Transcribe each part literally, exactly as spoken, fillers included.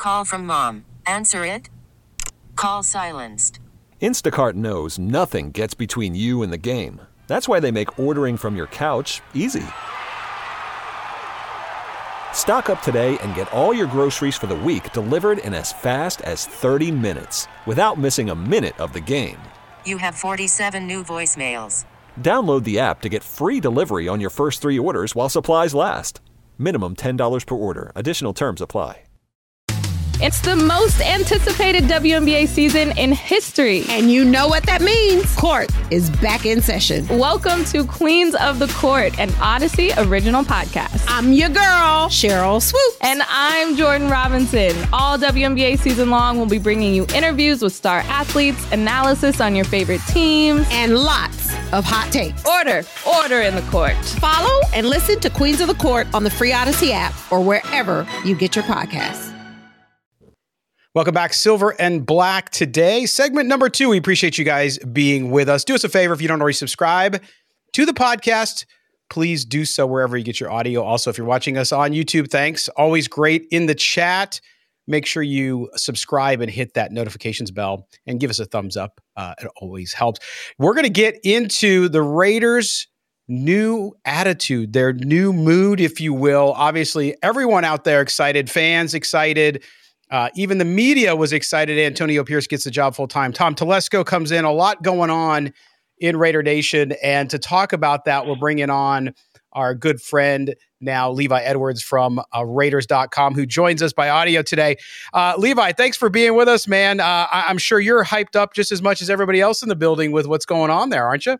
Call from mom. Answer it. Call silenced. Instacart knows nothing gets between you and the game. That's why they make ordering from your couch easy. Stock up today and get all your groceries for the week delivered in as fast as thirty minutes without missing a minute of the game. You have forty-seven new voicemails. Download the app to get free delivery on your first three orders while supplies last. Minimum ten dollars per order. Additional terms apply. It's the most anticipated W N B A season in history. And you know what that means. Court is back in session. Welcome to Queens of the Court, an Odyssey original podcast. I'm your girl, Cheryl Swoops. And I'm Jordan Robinson. All W N B A season long, we'll be bringing you interviews with star athletes, analysis on your favorite teams, and lots of hot takes. Order, order in the court. Follow and listen to Queens of the Court on the free Odyssey app or wherever you get your podcasts. Welcome back, Silver and Black today. Segment number two. We appreciate you guys being with us. Do us a favor, if you don't already subscribe to the podcast, please do so wherever you get your audio. Also, if you're watching us on YouTube, thanks. Always great in the chat. Make sure you subscribe and hit that notifications bell and give us a thumbs up. Uh, it always helps. We're going to get into the Raiders' new attitude, their new mood, if you will. Obviously, everyone out there excited, fans excited. Uh, even the media was excited. Antonio Pierce gets the job full time. Tom Telesco comes in. A lot going on in Raider Nation. And to talk about that, we're bringing on our good friend now, Levi Edwards from uh, Raiders dot com, who joins us by audio today. Uh, Levi, thanks for being with us, man. Uh, I- I'm sure you're hyped up just as much as everybody else in the building with what's going on there, aren't you?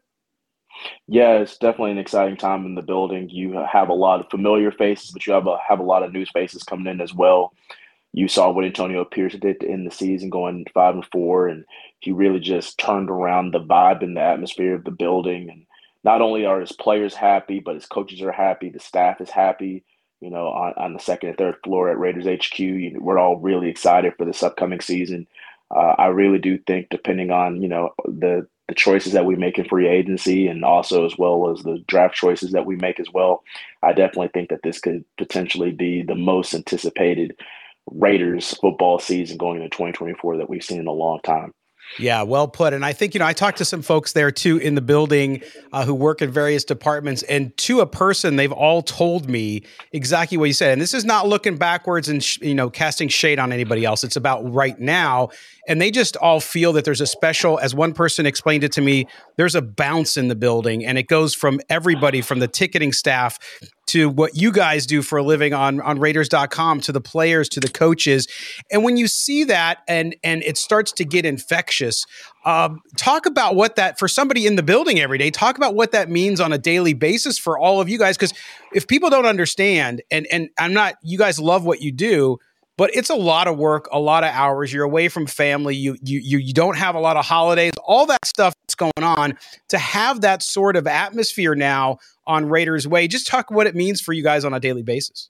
Yeah, it's definitely an exciting time in the building. You have a lot of familiar faces, but you have a, have a lot of new faces coming in as well. You saw what Antonio Pierce did to end the season, going five and four, and he really just turned around the vibe and the atmosphere of the building. And not only are his players happy, but his coaches are happy. The staff is happy. You know, on, on the second and third floor at Raiders H Q, you know, we're all really excited for this upcoming season. Uh, I really do think, depending on you know the the choices that we make in free agency, and also as well as the draft choices that we make as well, I definitely think that this could potentially be the most anticipated Raiders football season going into twenty twenty-four that we've seen in a long time. Yeah, well put. And I think, you know, I talked to some folks there too in the building uh, who work in various departments, and to a person, they've all told me exactly what you said. And this is not looking backwards and, sh- you know, casting shade on anybody else. It's about right now. And they just all feel that there's a special, as one person explained it to me, there's a bounce in the building, and it goes from everybody from the ticketing staff to what you guys do for a living on, on Raiders dot com, to the players, to the coaches. And when you see that and, and it starts to get infectious, um, talk about what that, for somebody in the building every day, talk about what that means on a daily basis for all of you guys. Because if people don't understand, and, and I'm not, you guys love what you do, but it's a lot of work, a lot of hours. You're away from family. You, you, you, you don't have a lot of holidays, all that stuff that's going on. To have that sort of atmosphere now on Raiders Way, just talk what it means for you guys on a daily basis.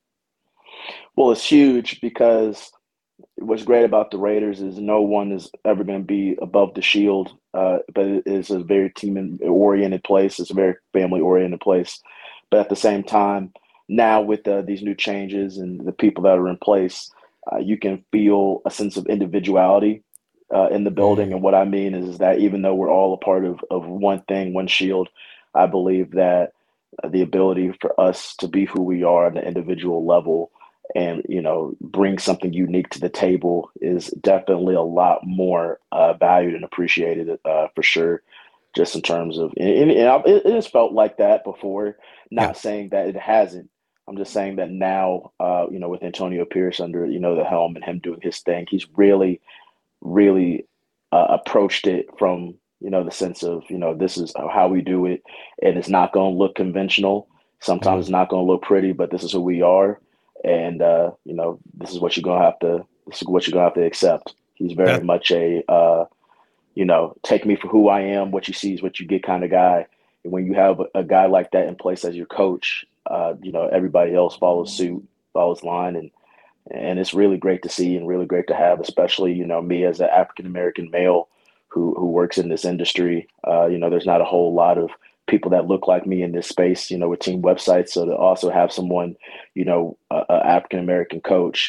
Well, it's huge, because what's great about the Raiders is no one is ever going to be above the shield, uh, but it is a very team-oriented place. It's a very family-oriented place. But at the same time, now with uh, these new changes and the people that are in place, Uh, you can feel a sense of individuality uh, in the building. Mm-hmm. And what I mean is, is that even though we're all a part of, of one thing, one shield, I believe that uh, the ability for us to be who we are on an individual level and, you know, bring something unique to the table is definitely a lot more uh, valued and appreciated uh, for sure, just in terms of, and, and it, it has felt like that before, not yeah. saying that it hasn't. I'm just saying that now, uh, you know, with Antonio Pierce under, you know, the helm and him doing his thing, he's really, really uh, approached it from, you know, the sense of, you know, this is how we do it. And it's not going to look conventional. Sometimes mm-hmm. it's not going to look pretty, but this is who we are. And, uh, you know, this is what you're going to have to, this is what you're going to have to accept. He's very yeah. much a, uh, you know, take me for who I am. What you see is what you get kind of guy. And when you have a, a guy like that in place as your coach, Uh, you know, everybody else follows suit, follows line, and and it's really great to see and really great to have, especially, you know, me as an African-American male who who works in this industry. Uh, you know, there's not a whole lot of people that look like me in this space, you know, with team websites. So to also have someone, you know, a, a African-American coach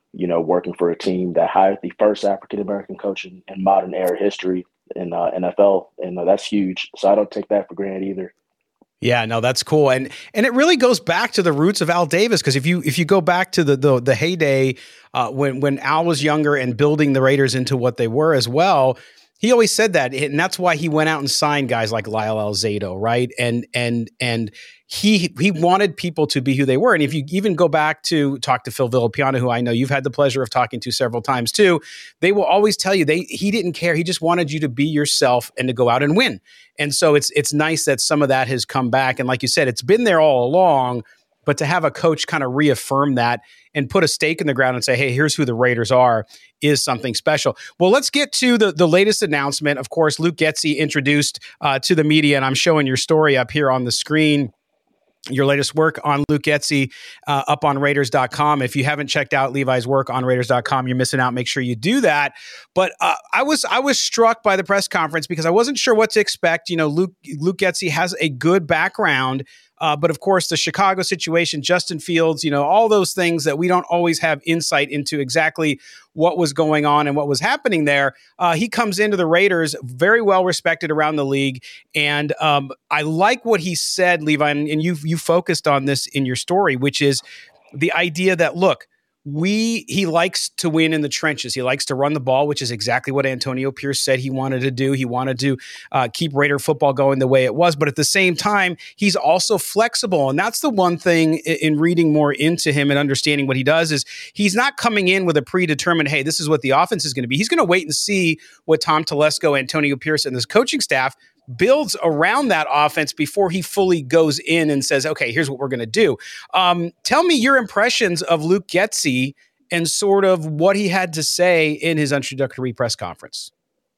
you know, working for a team that hired the first African-American coach in, in modern era history in uh, N F L. And uh, that's huge. So I don't take that for granted either. Yeah, no, that's cool. And and it really goes back to the roots of Al Davis, because if you if you go back to the the, the heyday uh, when when Al was younger and building the Raiders into what they were as well, he always said that, and that's why he went out and signed guys like Lyle Alzado, right? And and and he he wanted people to be who they were. And if you even go back to talk to Phil Villapiano, who I know you've had the pleasure of talking to several times too, they will always tell you they he didn't care. He just wanted you to be yourself and to go out and win. And so it's it's nice that some of that has come back. And like you said, it's been there all along. But to have a coach kind of reaffirm that and put a stake in the ground and say, hey, here's who the Raiders are, is something special. Well, let's get to the, the latest announcement. Of course, Luke Getsy introduced uh, to the media, and I'm showing your story up here on the screen. Your latest work on Luke Getsy uh, up on Raiders dot com. If you haven't checked out Levi's work on Raiders dot com, you're missing out. Make sure you do that. But uh, I was I was struck by the press conference because I wasn't sure what to expect. You know, Luke Luke Getsy has a good background. Uh, but of course, the Chicago situation, Justin Fields, you know, all those things that we don't always have insight into exactly what was going on and what was happening there. Uh, he comes into the Raiders, very well respected around the league. And um, I like what he said, Levi, and, and you you focused on this in your story, which is the idea that, look, We he likes to win in the trenches. He likes to run the ball, which is exactly what Antonio Pierce said he wanted to do. He wanted to uh, keep Raider football going the way it was. But at the same time, he's also flexible. And that's the one thing in, in reading more into him and understanding what he does is he's not coming in with a predetermined, hey, this is what the offense is going to be. He's going to wait and see what Tom Telesco, Antonio Pierce, and this coaching staff builds around that offense before he fully goes in and says, okay, here's what we're going to do. Um, tell me your impressions of Luke Getsy and sort of what he had to say in his introductory press conference.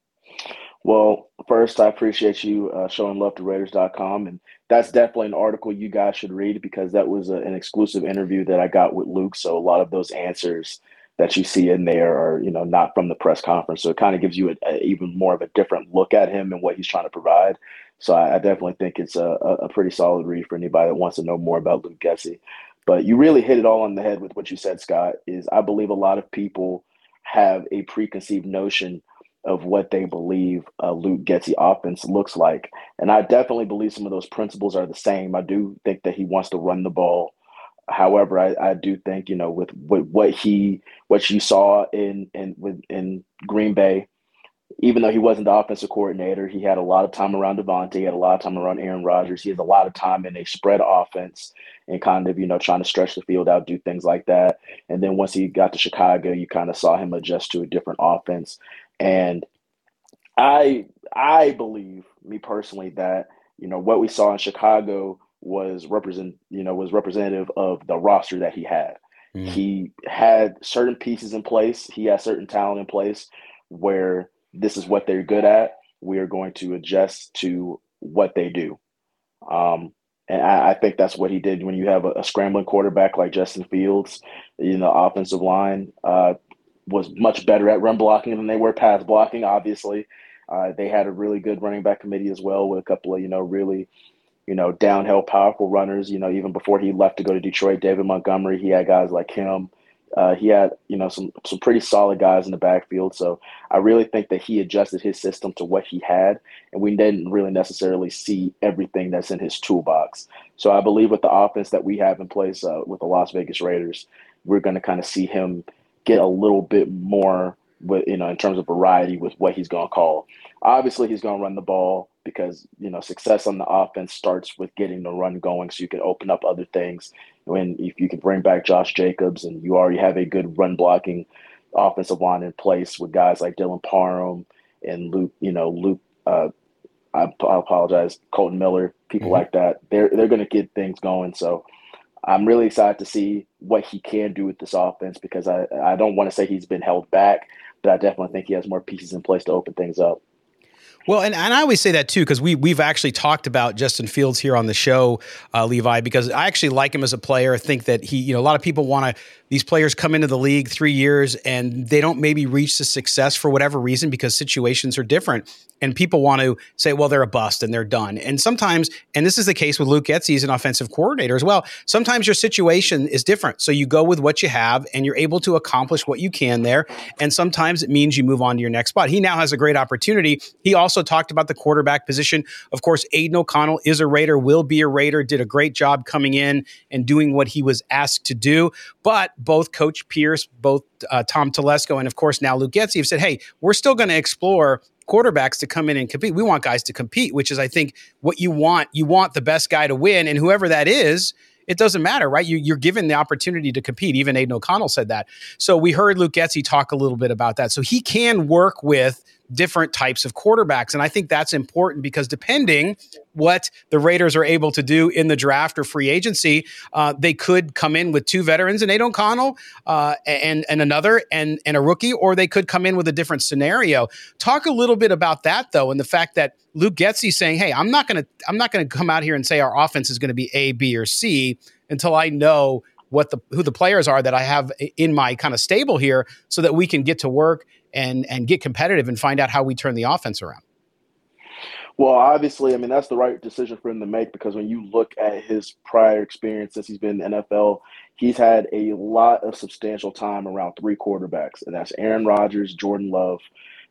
Well, first, I appreciate you uh, showing love to Raiders dot com. And that's definitely an article you guys should read because that was a, an exclusive interview that I got with Luke. So a lot of those answers that you see in there are, you know, not from the press conference. So it kind of gives you a, a, even more of a different look at him and what he's trying to provide. So I, I definitely think it's a, a pretty solid read for anybody that wants to know more about Luke Getsy. But you really hit it all on the head with what you said, Scott, is I believe a lot of people have a preconceived notion of what they believe a Luke Getsy offense looks like. And I definitely believe some of those principles are the same. I do think that he wants to run the ball. However, I, I do think, you know, with, with what he, what you saw in, in, with, in Green Bay, even though he wasn't the offensive coordinator, he had a lot of time around Devontae, he had a lot of time around Aaron Rodgers. He has a lot of time in a spread offense and kind of, you know, trying to stretch the field out, do things like that. And then once he got to Chicago, you kind of saw him adjust to a different offense. And I, I believe, me personally, that, you know, what we saw in Chicago was represent, you know, was representative of the roster that he had. Mm. He had certain pieces in place. He had certain talent in place where this is what they're good at. We are going to adjust to what they do. Um, and I, I think that's what he did when you have a, a scrambling quarterback like Justin Fields. You know, offensive line uh, was much better at run blocking than they were pass blocking, obviously. Uh, they had a really good running back committee as well with a couple of, you know, really – you know, downhill, powerful runners. You know, even before he left to go to Detroit, David Montgomery, he had guys like him. Uh, he had, you know, some some pretty solid guys in the backfield. So I really think that he adjusted his system to what he had, and we didn't really necessarily see everything that's in his toolbox. So I believe with the offense that we have in place uh, with the Las Vegas Raiders, we're going to kind of see him get a little bit more, with, you know, in terms of variety with what he's going to call. Obviously, he's going to run the ball because, you know, success on the offense starts with getting the run going so you can open up other things. When if you can bring back Josh Jacobs and you already have a good run blocking offensive line in place with guys like Dylan Parham and Luke, you know, Luke, uh, I, I apologize, Colton Miller, people mm-hmm. like that, they're, they're going to get things going. So I'm really excited to see what he can do with this offense because I, I don't want to say he's been held back, but I definitely think he has more pieces in place to open things up. Well, and, and I always say that too, because we, we've actually talked about Justin Fields here on the show, uh, Levi, because I actually like him as a player. I think that he, you know, a lot of people want to these players come into the league three years and they don't maybe reach the success for whatever reason because situations are different. And people want to say, well, they're a bust and they're done. And sometimes, and this is the case with Luke Getsy as an offensive coordinator as well, sometimes your situation is different. So you go with what you have and you're able to accomplish what you can there. And sometimes it means you move on to your next spot. He now has a great opportunity. He also talked about the quarterback position. Of course, Aiden O'Connell is a Raider, will be a Raider, did a great job coming in and doing what he was asked to do. But both Coach Pierce, both uh, Tom Telesco, and of course now Luke Getsy have said, hey, we're still going to explore quarterbacks to come in and compete. We want guys to compete, which is, I think, what you want. You want the best guy to win, and whoever that is, it doesn't matter, right? You, you're given the opportunity to compete. Even Aiden O'Connell said that. So we heard Luke Getsy talk a little bit about that. So he can work with different types of quarterbacks. And I think that's important because depending what the Raiders are able to do in the draft or free agency, uh, they could come in with two veterans and Aiden O'Connell uh, and, and another and, and a rookie, or they could come in with a different scenario. Talk a little bit about that, though, and the fact that Luke Getsy saying, hey, I'm not going to I'm not going to come out here and say our offense is going to be A, B, or C until I know what the who the players are that I have in my kind of stable here so that we can get to work and and get competitive and find out how we turn the offense around. Well, obviously, I mean, that's the right decision for him to make because when you look at his prior experience since he's been in the N F L, he's had a lot of substantial time around three quarterbacks, and that's Aaron Rodgers, Jordan Love,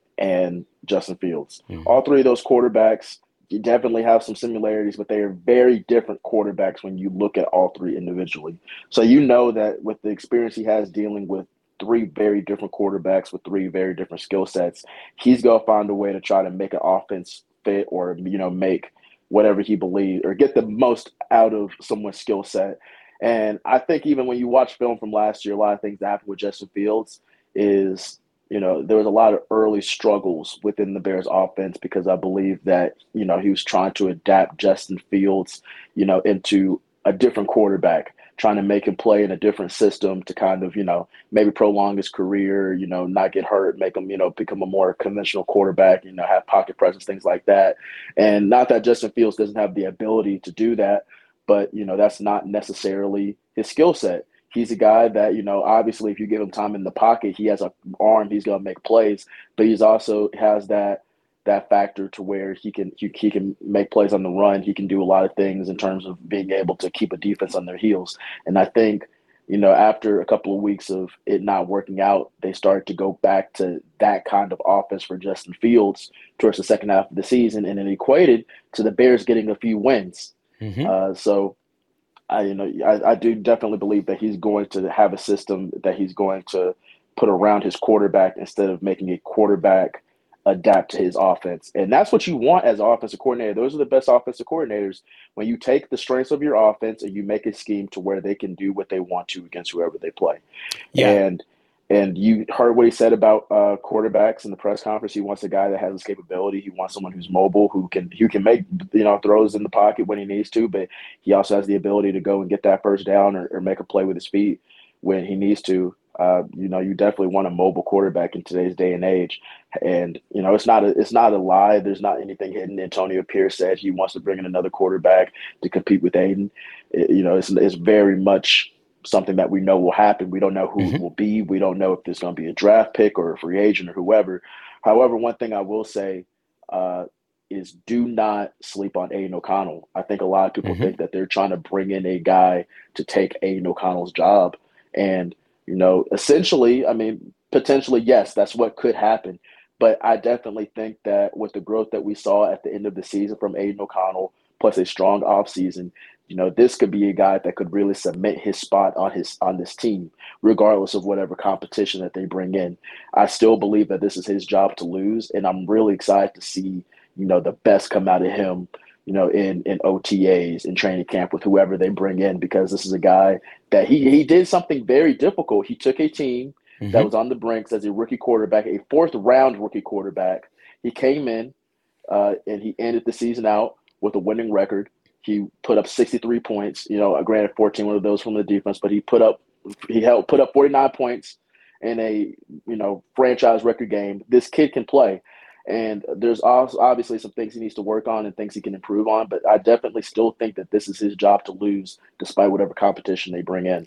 and Justin Fields. Mm-hmm. All three of those quarterbacks, you definitely have some similarities, but they are very different quarterbacks when you look at all three individually. So you know that with the experience he has dealing with three very different quarterbacks with three very different skill sets, he's going to find a way to try to make an offense fit or, you know, make whatever he believes or get the most out of someone's skill set. And I think even when you watch film from last year, a lot of things that happened with Justin Fields is, you know, there was a lot of early struggles within the Bears offense because I believe that, you know, he was trying to adapt Justin Fields, you know, into a different quarterback, trying to make him play in a different system to kind of, you know, maybe prolong his career, you know, not get hurt, make him, you know, become a more conventional quarterback, you know, have pocket presence, things like that. And not that Justin Fields doesn't have the ability to do that, but, you know, that's not necessarily his skill set. He's a guy that, you know, obviously if you give him time in the pocket, he has an arm, he's going to make plays, but he's also has that that factor to where he can he, he can make plays on the run. He can do a lot of things in terms of being able to keep a defense on their heels. And I think, you know, after a couple of weeks of it not working out, they started to go back to that kind of offense for Justin Fields towards the second half of the season, and it equated to the Bears getting a few wins. Mm-hmm. Uh, so, I, you know, I, I do definitely believe that he's going to have a system that he's going to put around his quarterback instead of making a quarterback adapt to his offense. And that's what you want as an offensive coordinator. Those are the best offensive coordinators when you take the strengths of your offense and you make a scheme to where they can do what they want to against whoever they play. Yeah. And and you heard what he said about uh, quarterbacks in the press conference. He wants a guy that has this capability. He wants someone who's mobile, who can who can make, you know, throws in the pocket when he needs to, but he also has the ability to go and get that first down or, or make a play with his feet when he needs to. Uh, you know, you definitely want a mobile quarterback in today's day and age. And, you know, it's not a, it's not a lie. There's not anything hidden. Antonio Pierce said he wants to bring in another quarterback to compete with Aiden. It, you know, it's, it's very much something that we know will happen. We don't know who mm-hmm. it will be. We don't know if there's going to be a draft pick or a free agent or whoever. However, one thing I will say uh, is do not sleep on Aiden O'Connell. I think a lot of people mm-hmm. think that they're trying to bring in a guy to take Aiden O'Connell's job. And, you know, essentially, I mean, potentially, yes, that's what could happen. But I definitely think that with the growth that we saw at the end of the season from Aiden O'Connell, plus a strong offseason, you know, this could be a guy that could really cement his spot on his on this team, regardless of whatever competition that they bring in. I still believe that this is his job to lose, and I'm really excited to see, you know, the best come out of him, you know, in, in O T As, in training camp with whoever they bring in, because this is a guy that he, he did something very difficult. He took a team mm-hmm. that was on the brinks as a rookie quarterback, a fourth round rookie quarterback. He came in uh, and he ended the season out with a winning record. He put up sixty-three points, you know, granted fourteen one of those from the defense, but he put up, he held, put up forty-nine points in a, you know, franchise record game. This kid can play. And there's also obviously some things he needs to work on and things he can improve on. But I definitely still think that this is his job to lose despite whatever competition they bring in.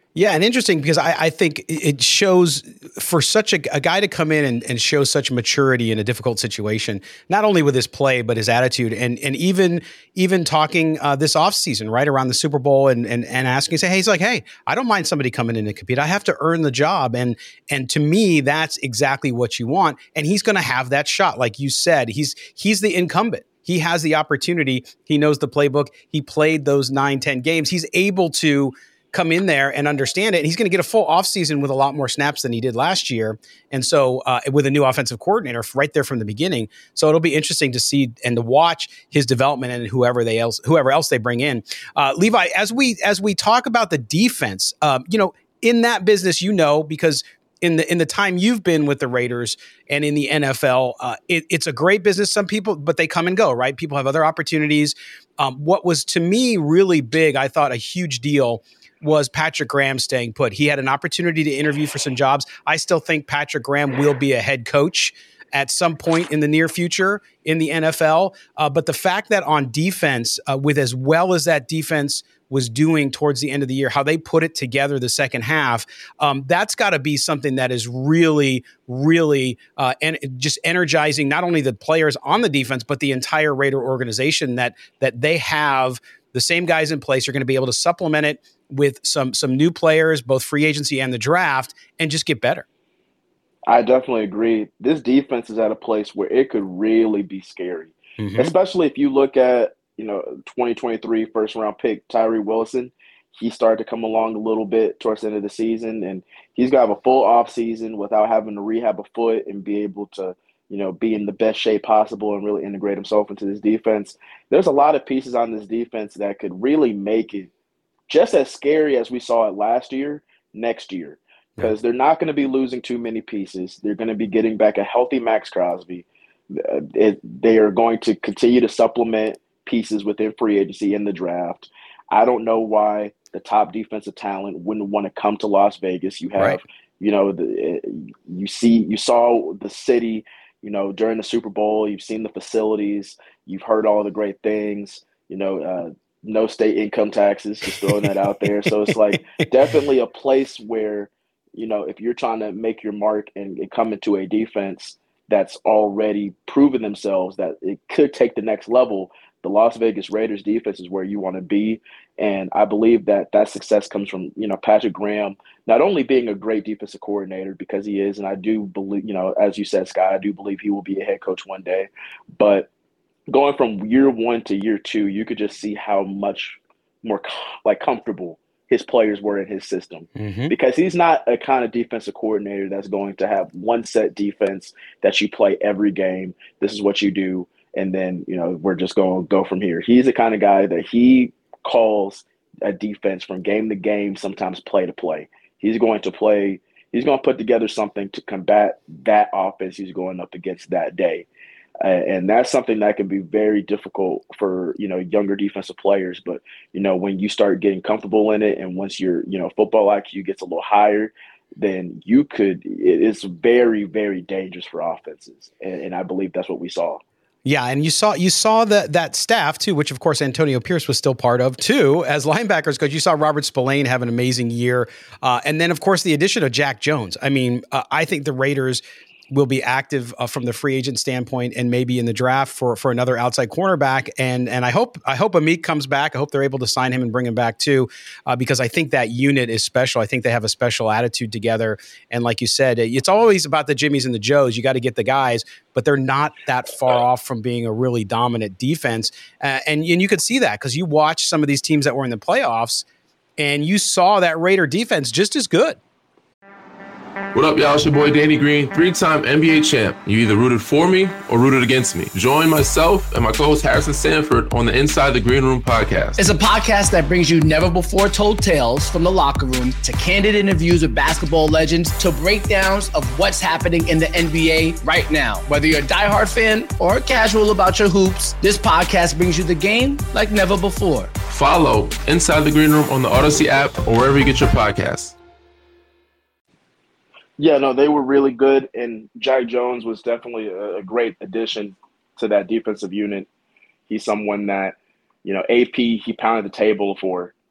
Yeah, and interesting because I, I think it shows for such a, a guy to come in and, and show such maturity in a difficult situation, not only with his play, but his attitude. And and even even talking uh, this offseason, right, around the Super Bowl and and, and asking, say, hey, he's like, hey, I don't mind somebody coming in and compete. I have to earn the job. And and to me, that's exactly what you want. And he's going to have that shot. Like you said, he's he's the incumbent. He has the opportunity. He knows the playbook. He played those nine, ten games. He's able to come in there and understand it. And he's going to get a full offseason with a lot more snaps than he did last year. And so uh, with a new offensive coordinator right there from the beginning. So it'll be interesting to see and to watch his development and whoever they else, whoever else they bring in. Uh, Levi, as we, as we talk about the defense, um, you know, in that business, you know, because in the, in the time you've been with the Raiders and in the N F L, uh, it, it's a great business. Some people, but they come and go, right? People have other opportunities. Um, what was to me really big, I thought a huge deal was Patrick Graham staying put. He had an opportunity to interview for some jobs. I still think Patrick Graham will be a head coach at some point in the near future in the N F L. Uh, but the fact that on defense, uh, with as well as that defense was doing towards the end of the year, how they put it together the second half, um, that's got to be something that is really, really uh, and just energizing not only the players on the defense, but the entire Raider organization, that that they have the same guys in place are going to be able to supplement it with some some new players, both free agency and the draft, and just get better. I definitely agree. This defense is at a place where it could really be scary, mm-hmm. especially if you look at, you know, twenty twenty-three first round pick Tyree Wilson. He started to come along a little bit towards the end of the season, and he's got to have a full off season without having to rehab a foot and be able to, you know, be in the best shape possible and really integrate himself into this defense. There's a lot of pieces on this defense that could really make it just as scary as we saw it last year, next year, because they're not going to be losing too many pieces. They're going to be getting back a healthy Max Crosby. Uh, it, they are going to continue to supplement pieces within free agency in the draft. I don't know why the top defensive talent wouldn't want to come to Las Vegas. You have, right. you know, the, you see, you saw the city, you know, during the Super Bowl. You've seen the facilities. You've heard all the great things, you know, uh, no state income taxes, just throwing that out there. So it's like definitely a place where, you know, if you're trying to make your mark and, and come into a defense that's already proven themselves that it could take the next level, the Las Vegas Raiders defense is where you want to be. And I believe that that success comes from, you know, Patrick Graham, not only being a great defensive coordinator, because he is, and I do believe, you know, as you said, Scott, I do believe he will be a head coach one day, but going from year one to year two, you could just see how much more like comfortable his players were in his system, mm-hmm. because he's not a kind of defensive coordinator that's going to have one set defense that you play every game. This is what you do. And then, you know, we're just going to go from here. He's the kind of guy that he calls a defense from game to game, sometimes play to play. He's going to play, he's going to put together something to combat that offense he's going up against that day. Uh, and that's something that can be very difficult for, you know, younger defensive players. But, you know, when you start getting comfortable in it, and once your, you know, football I Q gets a little higher, then you could, it's very, very dangerous for offenses. And, and I believe that's what we saw. Yeah, and you saw you saw that that staff too, which of course Antonio Pierce was still part of too, as linebackers, because you saw Robert Spillane have an amazing year, uh, and then of course the addition of Jack Jones. I mean, uh, I think the Raiders will be active uh, from the free agent standpoint, and maybe in the draft for for another outside cornerback. And and I hope I hope Amik comes back. I hope they're able to sign him and bring him back too, uh, because I think that unit is special. I think they have a special attitude together. And like you said, it's always about the Jimmies and the Joes. You got to get the guys, but they're not that far off from being a really dominant defense. Uh, and and you could see that because you watch some of these teams that were in the playoffs, and you saw that Raider defense just as good. What up, y'all? It's your boy Danny Green, three-time N B A champ. You either rooted for me or rooted against me. Join myself and my co-host Harrison Sanford on the Inside the Green Room podcast. It's a podcast that brings you never-before-told tales from the locker room to candid interviews with basketball legends to breakdowns of what's happening in the N B A right now. Whether you're a diehard fan or casual about your hoops, this podcast brings you the game like never before. Follow Inside the Green Room on the Odyssey app or wherever you get your podcasts. Yeah, no, they were really good, and Jack Jones was definitely a, a great addition to that defensive unit. He's someone that, you know, A P, he pounded the table for,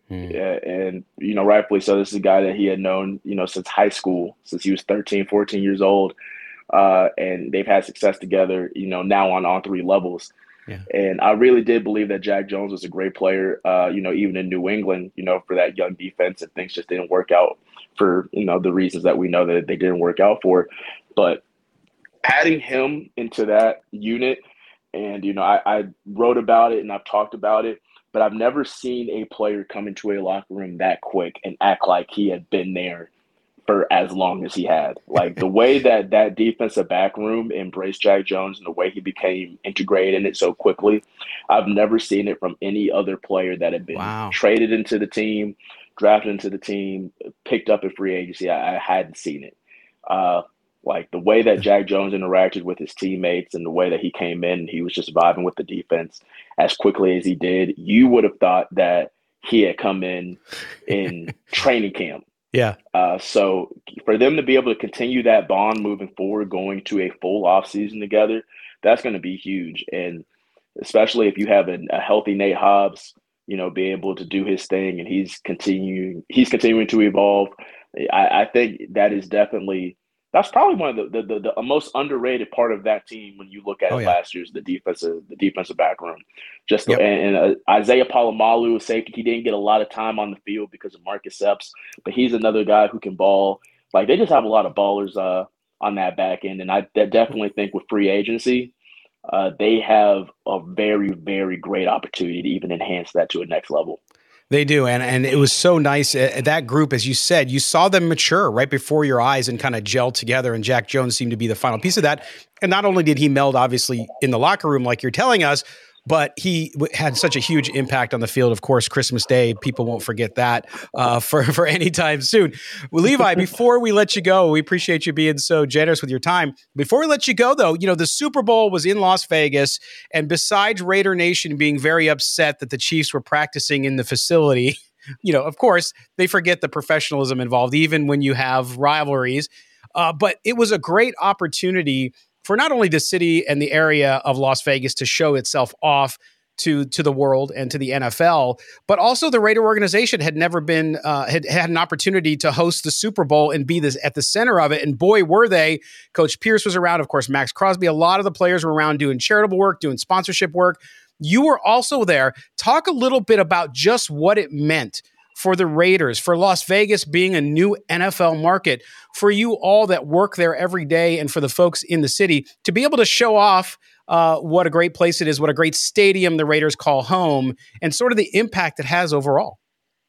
Mm. Yeah, and, you know, rightfully so. This is a guy that he had known, you know, since high school, since he was thirteen, fourteen years old. Uh, and they've had success together, you know, now on all three levels. Yeah. And I really did believe that Jack Jones was a great player, uh, you know, even in New England, you know, for that young defense, and things just didn't work out for, you know, the reasons that we know that they didn't work out for. But adding him into that unit, and, you know, I, I wrote about it and I've talked about it, but I've never seen a player come into a locker room that quick and act like he had been there for as long as he had. Like the way that that defensive back room embraced Jack Jones and the way he became integrated in it so quickly, I've never seen it from any other player that had been wow. traded into the team, drafted into the team, picked up in free agency. I, I hadn't seen it. Uh, like the way that Jack Jones interacted with his teammates and the way that he came in and he was just vibing with the defense as quickly as he did, you would have thought that he had come in in training camp. Yeah. Uh, so for them to be able to continue that bond moving forward, going to a full off season together, that's going to be huge. And especially if you have a, a healthy Nate Hobbs, you know, be able to do his thing and he's continuing, he's continuing to evolve. I, I think that is definitely, that's probably one of the, the, the, the most underrated part of that team when you look at oh, it yeah. last year's the defensive, the defensive back room. Just yep. and, and uh, Isaiah Palomalu, safety, he didn't get a lot of time on the field because of Marcus Epps, but he's another guy who can ball. Like they just have a lot of ballers uh, on that back end, and I definitely think with free agency, uh, they have a very, very great opportunity to even enhance that to a next level. They do, and and it was so nice. Uh, that group, as you said, you saw them mature right before your eyes and kind of gel together, and Jack Jones seemed to be the final piece of that. And not only did he meld, obviously, in the locker room like you're telling us, but he w- had such a huge impact on the field. Of course, Christmas Day, people won't forget that uh, for, for any time soon. Well, Levi, before we let you go, we appreciate you being so generous with your time. Before we let you go, though, you know, the Super Bowl was in Las Vegas, and besides Raider Nation being very upset that the Chiefs were practicing in the facility, you know, of course, they forget the professionalism involved, even when you have rivalries. Uh, but it was a great opportunity for not only the city and the area of Las Vegas to show itself off to, to the world and to the N F L, but also the Raider organization had never been, uh, had had an opportunity to host the Super Bowl and be this, at the center of it. And boy, were they. Coach Pierce was around, of course, Max Crosby. A lot of the players were around doing charitable work, doing sponsorship work. You were also there. Talk a little bit about just what it meant for the Raiders, for Las Vegas being a new N F L market, for you all that work there every day, and for the folks in the city to be able to show off uh, what a great place it is, what a great stadium the Raiders call home, and sort of the impact it has overall.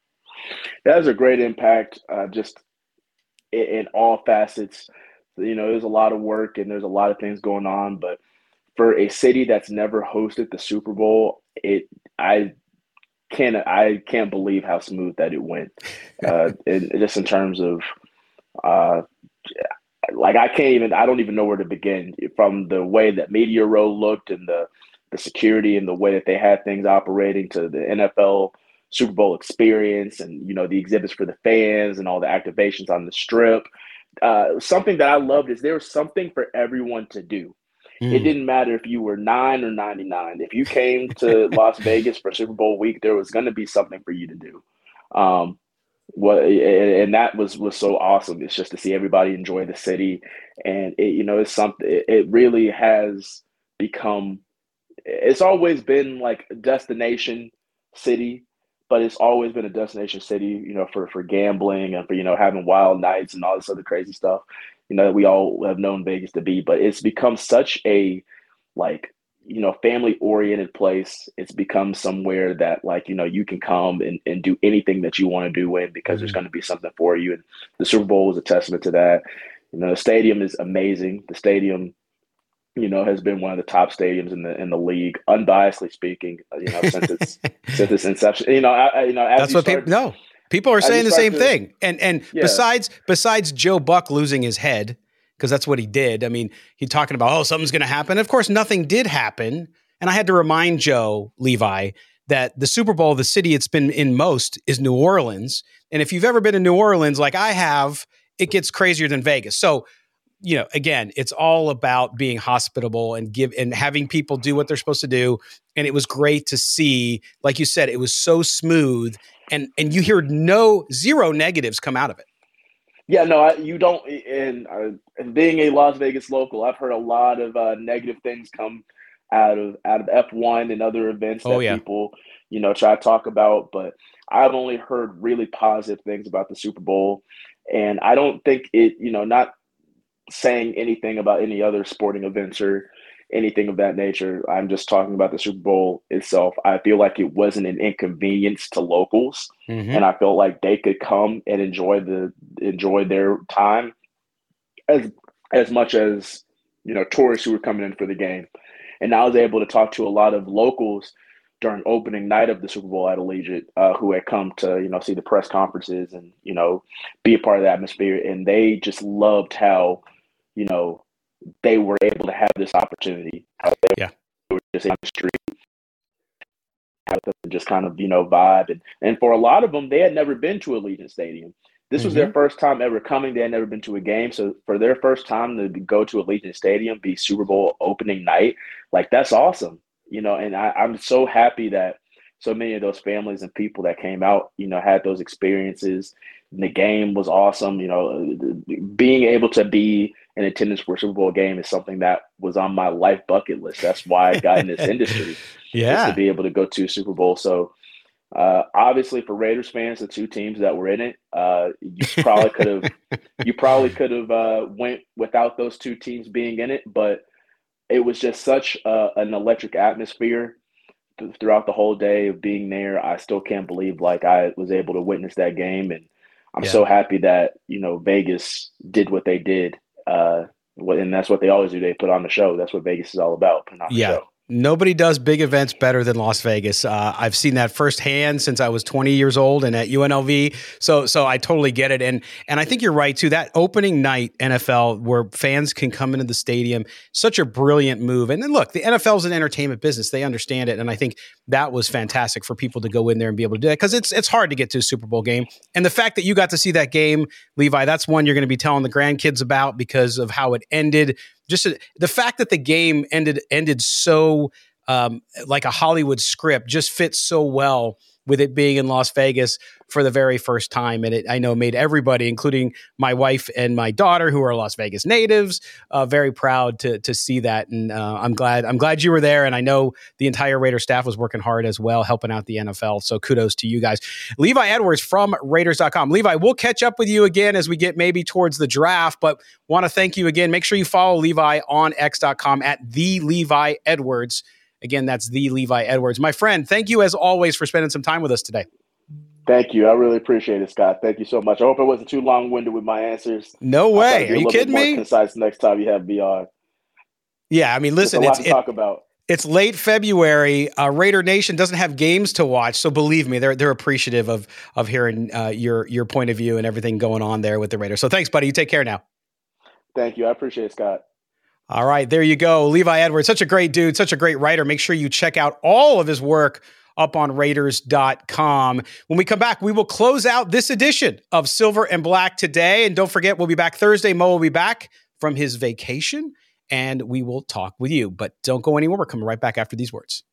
That has a great impact, uh, just in, in all facets. You know, there's a lot of work and there's a lot of things going on, but for a city that's never hosted the Super Bowl, it I. Can't I can't believe how smooth that it went, uh, and just in terms of, uh, like I can't even I don't even know where to begin from the way that Media Row looked and the the security and the way that they had things operating to the N F L Super Bowl experience and you know the exhibits for the fans and all the activations on the strip. Uh, something that I loved is there was something for everyone to do. It didn't matter if you were nine or ninety-nine. If you came to Las Vegas for Super Bowl week, there was going to be something for you to do. Um, what and that was was so awesome. It's just to see everybody enjoy the city, and it, you know, it's something. It really has become. It's always been like a destination city, but it's always been a destination city, you know, for for gambling and for you know having wild nights and all this other crazy stuff. You know, that we all have known Vegas to be, but it's become such a like, you know, family oriented place. It's become somewhere that like, you know, you can come and, and do anything that you want to do in because mm-hmm. there's going to be something for you. And the Super Bowl is a testament to that. You know, the stadium is amazing. The stadium, you know, has been one of the top stadiums in the in the league, unbiasedly speaking, you know, since its since its inception. You know, I, you know, as that's you what start, people know. People are saying the same to, thing. And and yeah. besides besides Joe Buck losing his head, because that's what he did. I mean, he's talking about, oh, something's going to happen. Of course, nothing did happen. And I had to remind Joe, Levi, that the Super Bowl, the city it's been in most, is New Orleans. And if you've ever been to New Orleans like I have, it gets crazier than Vegas. So you know, again, it's all about being hospitable and give and having people do what they're supposed to do. And it was great to see, like you said, it was so smooth, and and you hear no zero negatives come out of it. Yeah, no, I, you don't. And, uh, and being a Las Vegas local, I've heard a lot of uh, negative things come out of out of F one and other events that oh, yeah. people, you know, try to talk about. But I've only heard really positive things about the Super Bowl, and I don't think it, you know, not saying anything about any other sporting events or anything of that nature. I'm just talking about the Super Bowl itself. I feel like it wasn't an inconvenience to locals, mm-hmm. and I felt like they could come and enjoy the enjoy their time as as much as, you know, tourists who were coming in for the game. And I was able to talk to a lot of locals during opening night of the Super Bowl at Allegiant uh, who had come to, you know, see the press conferences and, you know, be a part of the atmosphere. And they just loved how, you know, they were able to have this opportunity. How they yeah. were just on the street, just kind of, you know, vibe. And, and for a lot of them, they had never been to Allegiant Stadium. This was mm-hmm. their first time ever coming. They had never been to a game. So for their first time to go to Allegiant Stadium, be Super Bowl opening night, like, that's awesome. You know, and I, I'm so happy that so many of those families and people that came out, you know, had those experiences. And the game was awesome. You know, being able to be in attendance for a Super Bowl game is something that was on my life bucket list. That's why I got in this industry. Yeah. To be able to go to Super Bowl. So uh, obviously for Raiders fans, the two teams that were in it, uh, you probably could have, you probably could have uh, went without those two teams being in it, but it was just such uh, an electric atmosphere th- throughout the whole day of being there. I still can't believe like I was able to witness that game. And I'm yeah. so happy that, you know, Vegas did what they did. Uh, and that's what they always do. They put on the show. That's what Vegas is all about. Putting on the yeah. show. Nobody does big events better than Las Vegas. Uh, I've seen that firsthand since I was twenty years old and at U N L V. So, so I totally get it. And, and I think you're right too. That opening night N F L where fans can come into the stadium, such a brilliant move. And then look, the N F L is an entertainment business. They understand it. And I think that was fantastic for people to go in there and be able to do that, because it's, it's hard to get to a Super Bowl game. And the fact that you got to see that game, Levi, that's one you're going to be telling the grandkids about because of how it ended. Just the fact that the game ended ended so um, like a Hollywood script just fits so well with it being in Las Vegas for the very first time. And it, I know, made everybody, including my wife and my daughter, who are Las Vegas natives, uh, very proud to to see that. And uh, I'm glad I'm glad you were there. And I know the entire Raider staff was working hard as well, helping out the N F L. So kudos to you guys. Levi Edwards from Raiders dot com. Levi, we'll catch up with you again as we get maybe towards the draft, but want to thank you again. Make sure you follow Levi on X dot com at the Levi Edwards. Again, that's the Levi Edwards. My friend, thank you as always for spending some time with us today. Thank you. I really appreciate it, Scott. Thank you so much. I hope I wasn't too long-winded with my answers. No way. Are you kidding me? Concise next time you have me on. Yeah, I mean, listen, it's a lot it's, to talk it, about. It's late February. Uh, Raider Nation doesn't have games to watch, so believe me, they're they're appreciative of of hearing uh, your your point of view and everything going on there with the Raiders. So thanks, buddy. You take care now. Thank you. I appreciate it, Scott. All right, there you go. Levi Edwards, such a great dude, such a great writer. Make sure you check out all of his work up on Raiders dot com. When we come back, we will close out this edition of Silver and Black today. And don't forget, we'll be back Thursday. Mo will be back from his vacation, and we will talk with you. But don't go anywhere. We're coming right back after these words.